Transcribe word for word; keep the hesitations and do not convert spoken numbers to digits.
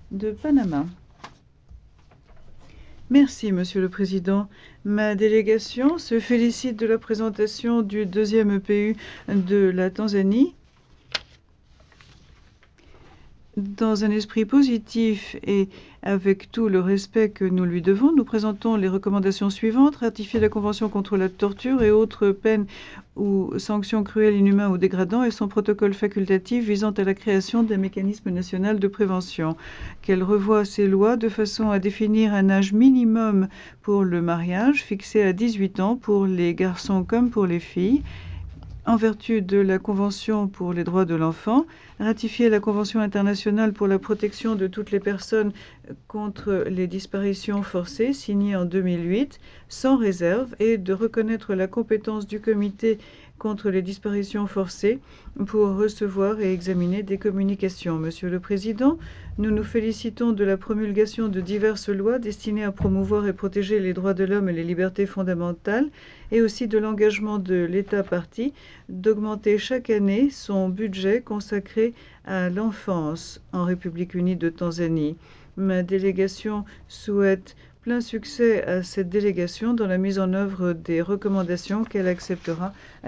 de Panama. Merci, Monsieur le Président. Ma délégation se félicite de la présentation du deuxième E P U de la Tanzanie. Dans un esprit positif et avec tout le respect que nous lui devons, nous présentons les recommandations suivantes. Ratifier la Convention contre la torture et autres peines ou sanctions cruelles, inhumaines ou dégradantes et son protocole facultatif visant à la création d'un mécanisme national de prévention. Qu'elle revoie ses lois de façon à définir un âge minimum pour le mariage, fixé à dix-huit ans pour les garçons comme pour les filles. En vertu de la Convention pour les droits de l'enfant, ratifier la Convention internationale pour la protection de toutes les personnes contre les disparitions forcées, signée en deux mille huit, sans réserve, et de reconnaître la compétence du Comité contre les disparitions forcées pour recevoir et examiner des communications. Monsieur le Président, nous nous félicitons de la promulgation de diverses lois destinées à promouvoir et protéger les droits de l'homme et les libertés fondamentales, et aussi de l'engagement de l'État partie d'augmenter chaque année son budget consacré à l'enfance en République unie de Tanzanie. Ma délégation souhaite plein succès à cette délégation dans la mise en œuvre des recommandations qu'elle acceptera